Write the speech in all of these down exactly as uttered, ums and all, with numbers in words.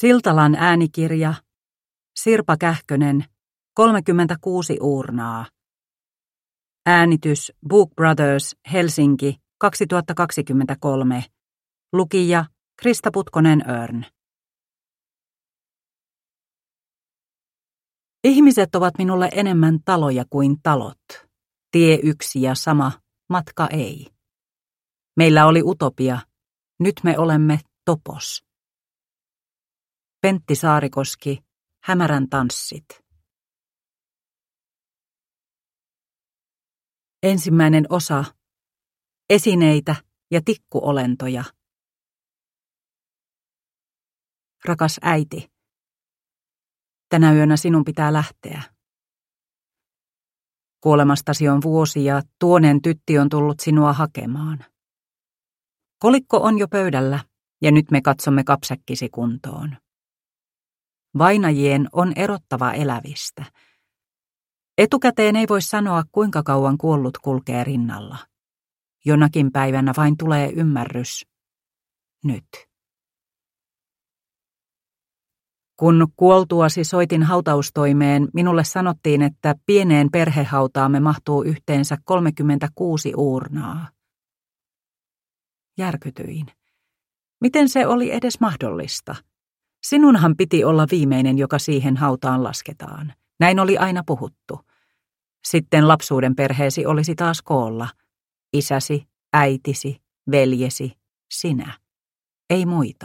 Siltalan äänikirja, Sirpa Kähkönen, kolmekymmentäkuusi uurnaa. Äänitys Book Brothers, Helsinki, kaksituhattakaksikymmentäkolme. Lukija Krista Putkonen-Örn. Ihmiset ovat minulle enemmän taloja kuin talot. Tie yksi ja sama, matka ei. Meillä oli utopia, nyt me olemme topos. Pentti Saarikoski, Hämärän tanssit. Ensimmäinen osa. Esineitä ja tikkuolentoja. Rakas äiti, tänä yönä sinun pitää lähteä. Kuolemastasi on vuosi ja tuonen tytti on tullut sinua hakemaan. Kolikko on jo pöydällä ja nyt me katsomme kapsäkkisi kuntoon. Vainajien on erottava elävistä. Etukäteen ei voi sanoa, kuinka kauan kuollut kulkee rinnalla. Jonakin päivänä vain tulee ymmärrys. Nyt. Kun kuoltuasi soitin hautaustoimeen, minulle sanottiin, että pieneen perhehautaamme mahtuu yhteensä kolmekymmentäkuusi uurnaa. Järkytyin. Miten se oli edes mahdollista? Sinunhan piti olla viimeinen, joka siihen hautaan lasketaan. Näin oli aina puhuttu. Sitten lapsuuden perheesi olisi taas koolla. Isäsi, äitisi, veljesi, sinä. Ei muita.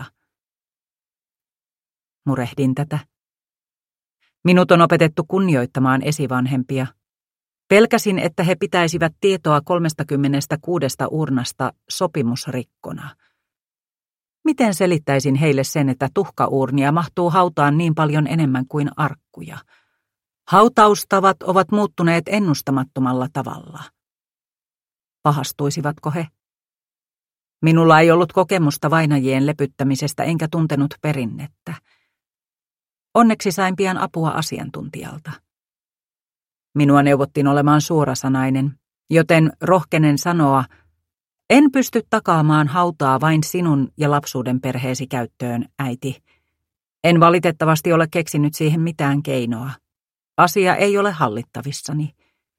Murehdin tätä. Minut on opetettu kunnioittamaan esivanhempia. Pelkäsin, että he pitäisivät tietoa kolmestakymmenestäkuudesta urnasta sopimusrikkona. Miten selittäisin heille sen, että tuhkauurnia mahtuu hautaan niin paljon enemmän kuin arkkuja? Hautaustavat ovat muuttuneet ennustamattomalla tavalla. Pahastuisivatko he? Minulla ei ollut kokemusta vainajien lepyttämisestä enkä tuntenut perinnettä. Onneksi sain pian apua asiantuntijalta. Minua neuvottiin olemaan suorasanainen, joten rohkenen sanoa, en pysty takaamaan hautaa vain sinun ja lapsuuden perheesi käyttöön, äiti. En valitettavasti ole keksinyt siihen mitään keinoa. Asia ei ole hallittavissani.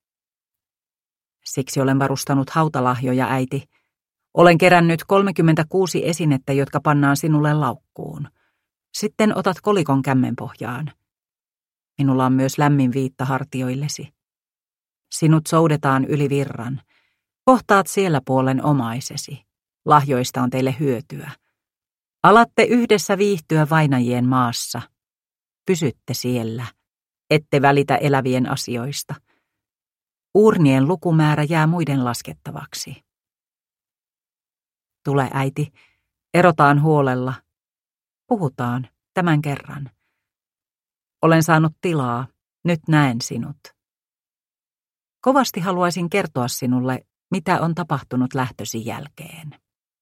Siksi olen varustanut hautalahjoja, äiti. Olen kerännyt kolmekymmentäkuusi esinettä, jotka pannaan sinulle laukkuun. Sitten otat kolikon kämmenpohjaan. Minulla on myös lämmin viitta hartioillesi. Sinut soudetaan yli virran. Kohtaat siellä puolen omaisesi. Lahjoista on teille hyötyä. Alatte yhdessä viihtyä vainajien maassa. Pysytte siellä. Ette välitä elävien asioista. Uurnien lukumäärä jää muiden laskettavaksi. Tule, äiti. Erotaan huolella. Puhutaan tämän kerran. Olen saanut tilaa. Nyt näen sinut. Kovasti haluaisin kertoa sinulle, mitä on tapahtunut lähtösi jälkeen.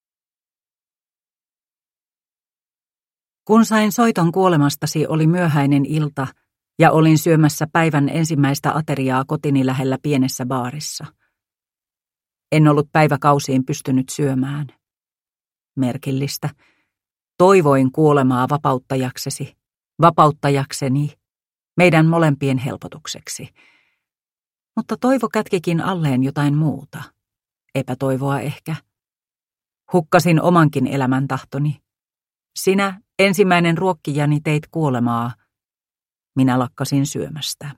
Kun sain soiton kuolemastasi, oli myöhäinen ilta ja olin syömässä päivän ensimmäistä ateriaa kotini lähellä pienessä baarissa. En ollut päiväkausiin pystynyt syömään. Merkillistä. Toivoin kuolemaa vapauttajaksesi, vapauttajakseni, meidän molempien helpotukseksi. Mutta toivo kätkikin alleen jotain muuta. Epätoivoa ehkä. Hukkasin omankin elämäntahtoni. Sinä, ensimmäinen ruokkijani, teit kuolemaa. Minä lakkasin syömästä.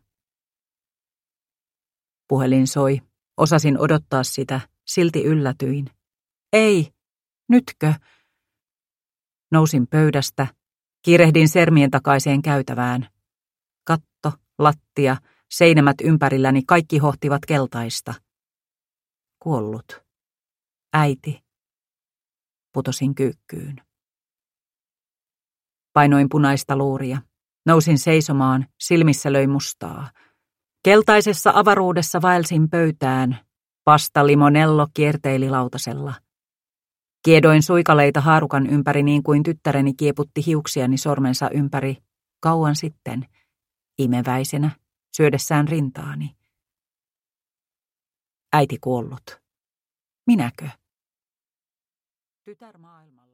Puhelin soi. Osasin odottaa sitä, silti yllätyin. Ei, nytkö? Nousin pöydästä, kiirehdin sermien takaiseen käytävään. Katto, lattia, seinämät ympärilläni kaikki hohtivat keltaista. Kuollut. Äiti. Putosin kyykkyyn. Painoin punaista luuria. Nousin seisomaan, silmissä löi mustaa. Keltaisessa avaruudessa vaelsin pöytään. Pasta limonello kierteili lautasella. Kiedoin suikaleita haarukan ympäri niin kuin tyttäreni kieputti hiuksiani sormensa ympäri kauan sitten, imeväisenä, syödessään rintaani. Äiti kuollut. Minäkö? Tytär maailmalla.